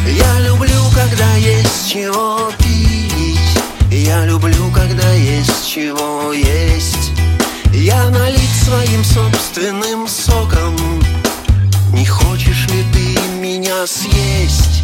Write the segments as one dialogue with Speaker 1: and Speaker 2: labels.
Speaker 1: Я люблю, когда есть чего пить. Я люблю, когда есть чего есть. Я налить своим собственным соком. Не хочешь ли ты меня съесть?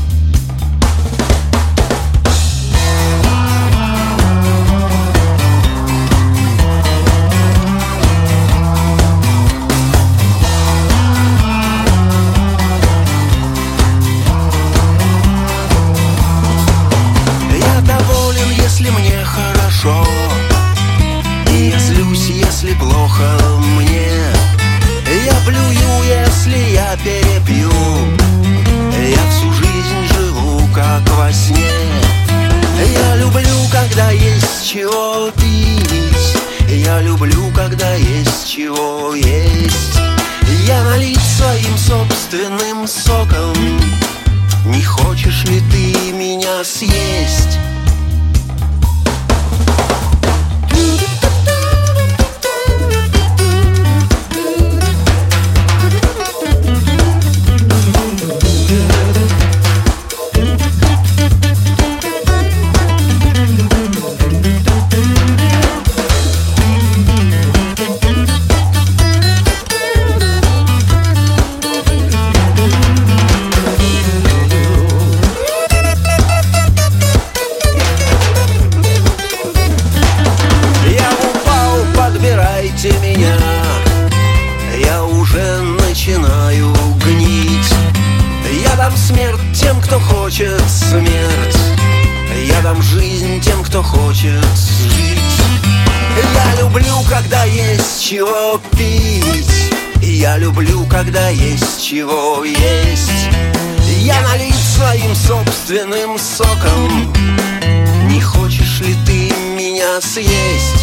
Speaker 1: Если мне хорошо, и я злюсь, если плохо мне. Я плюю, если я перепью. Я всю жизнь живу, как во сне. Я люблю, когда есть чего пить. Я люблю, когда есть чего есть. Я налить своим собственным соком. Не хочешь ли ты меня съесть? Меня, я уже начинаю гнить. Я дам смерть тем, кто хочет смерть. Я дам жизнь тем, кто хочет жить. Я люблю, когда есть чего пить. Я люблю, когда есть чего есть. Я налить своим собственным соком. Не хочешь ли ты меня съесть?